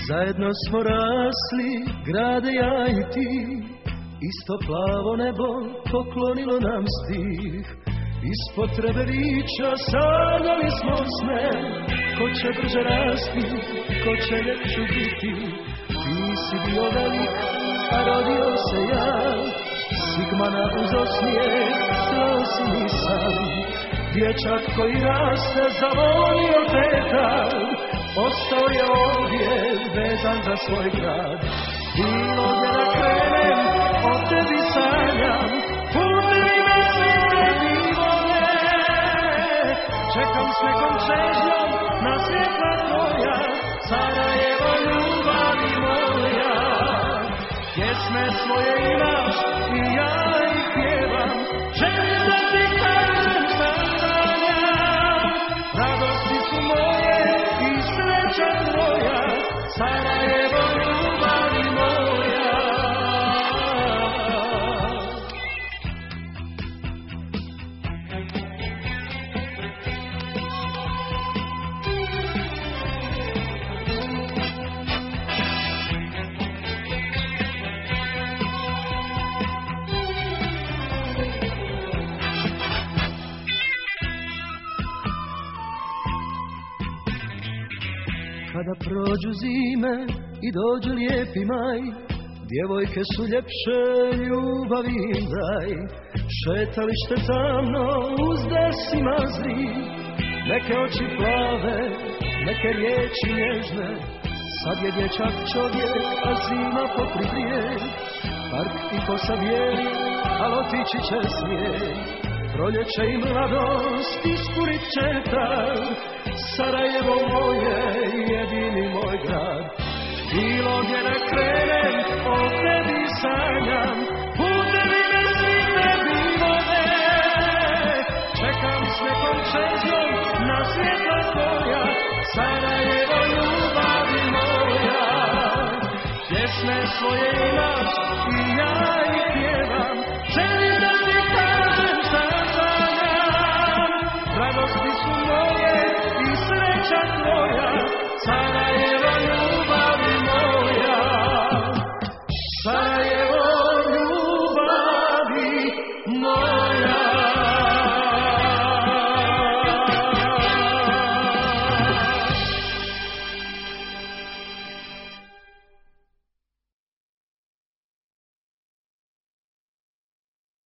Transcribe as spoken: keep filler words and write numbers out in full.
Zajedno smo rasli, grade ja i ti, isto plavo nebo poklonilo nam stih. Iz potrebe vića sanjali smo sne, ko će brže rasti, ko će ljepšu biti. Ti si bio velik, a rodio se ja, Sigmana uz osmijeh, slao si mi sam. Dječak koji raste zavolio petar, ostao je ovdje vezan za svoj grad. Bilo gdje da krenem, o tebi sanjam, putevi me svi tebi vole. Čekam s nekom čežnjom na svjetla tvoja, Sarajevo ljubavi moja. Pjesme svoje imaš i ja ih pjevam, želim da ti kažem šta sanjam. Radosti su moje i sreća tvoja, Sarajevo ljubavi moja. Kada prođu zime i dođe lijepi maj, djevojke su ljepše, ljubavi im daj. Šetalište tamno uz desi mazri, neke oči plave, neke riječi nježne. Sad je dječak čovjek, a zima poprivrije. Park i kosa bijeli, al otići će snijeg. Proljeće i mladost ispunit će tad, Sarajevo moje, jedini moj grad. Bilo gdje da krenem, o tebi sanjam, putevi me svi tebi vode. Čekam s nekom čežnjom na svjetla tvoja, Sarajevo ljubavi moja. Pjesme svoje imaš i ja